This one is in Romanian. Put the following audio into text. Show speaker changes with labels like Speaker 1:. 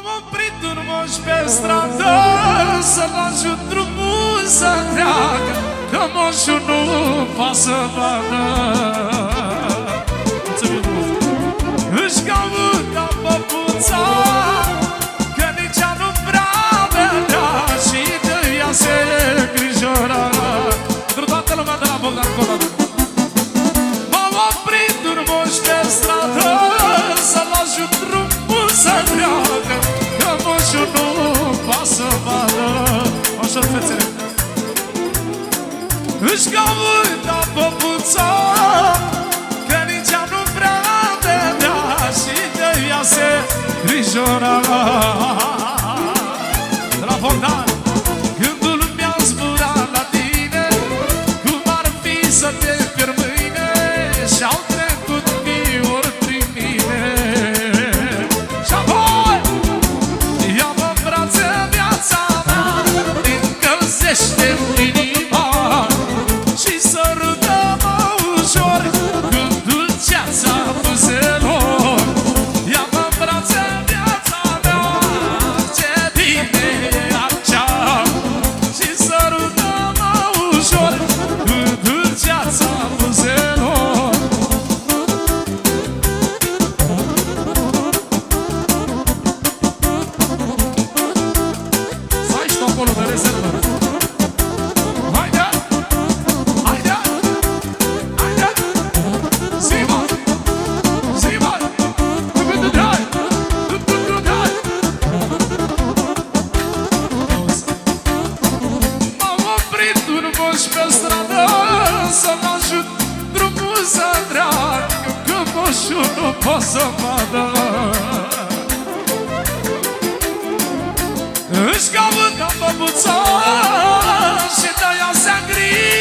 Speaker 1: M-am oprit un moș pe stradă să-l ajut drumul să treacă, că moșul nu poate să vadă. Își caută păpuța, că nici ea nu prea vedea, și de ea se îngrijora. Pentru toată lumea de la Bogdan Codată. M-am oprit un moș pe stradă să-l ajut drumul să treacă, că moșul nu poate să vadă. Așa, fețele. Își caută păpuța, că nici ea nu prea vedea, și de ea se grijora. De la Bogdan. Gândul mi-a zburat la tine, cum ar fi să te pierd mâine, și-au trecut mii ori prin mine. Și apoi ia-mă în brațe viața mea, încălzește-mi inima și sărută-mă ușor când dulceața buzelor. Ia-mă în brațe viața mea, ce bine e așa, și sărută-mă ușor când dulceața buzelor. Stai și tu acolo de rezervă. Haide! Haide! Haide! Zi-mă! Zi-mă! Du-du-du-dai! Du-du-du-dai! M-am oprit un moș pe stradă să-mi ajut drumul să treacă, că moșul nu poate să vadă. Își caută păpuța și de ea se îngrijora.